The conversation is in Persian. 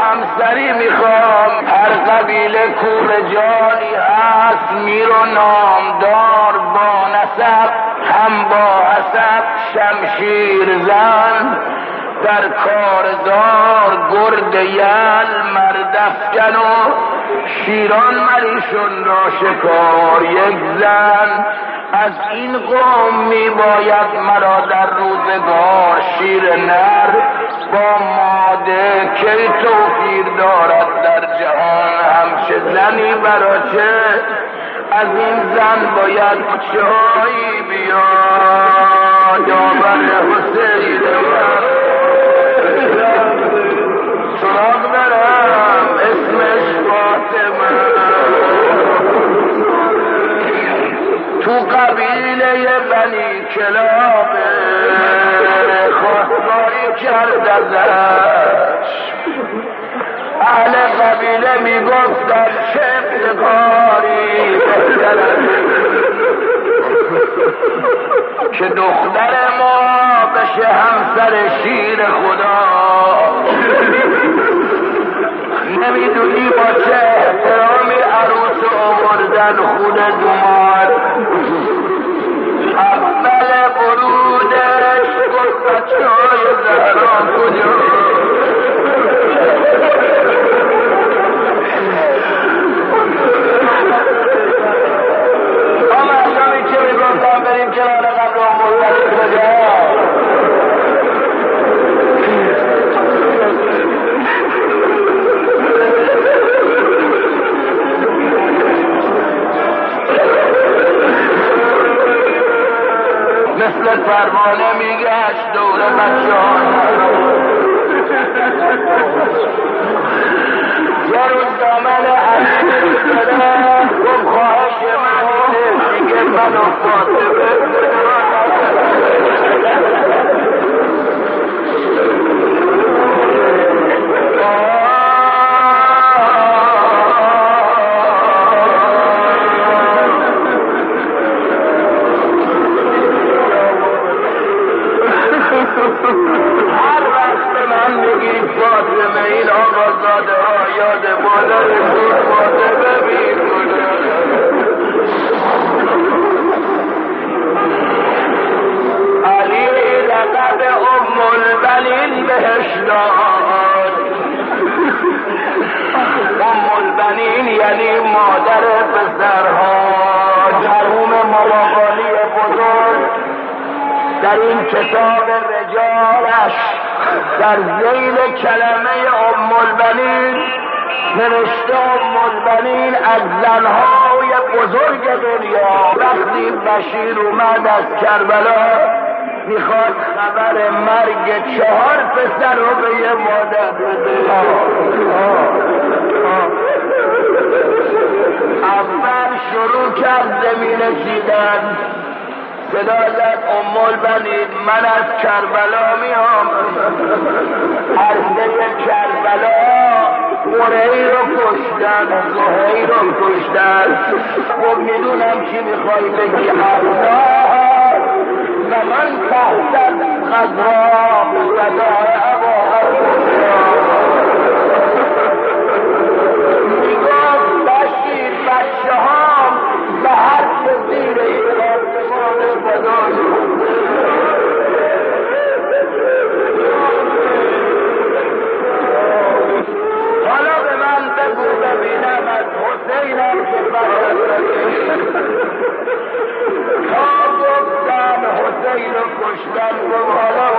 همسری میخوام. هر قبیله کورجانی هست، میر و نامدار با نسب، هم با حسب شمشیر زن، در کاردار گرد یل مردفکن و شیران مریشون را شکار یک زن. از این قوم می باید مرا در روزگار شیر نر با ماده کی توفیر دارد در جهان. همچه زنی برا چه از این زن باید چایی بیاد. یاور حسین سراغ برم اسمش فاطمه، تو قبیله بنی کلابه خواستگاری کرد ازش. اهل قبیله میگفتن چه افتخاری که دختر ما بشه همسر شیر خدا. نمیدونی با چه احترامی عروس آوردن خونه دومار. اول برودش گفت بچه‌های زهرا کجا؟ اما اصلامی که میگفتم بریم کنار قبل آموزش کجا؟ مثل پروانه میگشت دور بچه‌ها. یه روز دامن علی شده گفت خواهش من اینه دیگه من و فاطمه هر وقت من میگیم فاطمه این آقازاده ها یاد مادر بود فاطمه میکنه. علی لقب ام البنین بهش داد. ام البنین یعنی مادر پسرها. مرحوم مواقعی بزرگ در این کتاب رجالش در ذیل کلمه ام البنین نوشته ام البنین از زنهای بزرگ دنیا. وقتی بشیر اومد از کربلا میخواد خبر مرگ 4 پسر رو به یه مادر بده. اول شروع کرد زمینه چیدن. صدا زد ام البنین من از کربلا میام. عرضه کربلا قرهی رو کشتن، زهی رو کشتن. خب میدونم چی میخوای بگی حضار و من تحت غذا صدای ابا میگفت بشیر بچه ها به هر زیر حالا به من بگو ببینم از حسینم که تا گفتن حسین رو کشتن. گفت حالا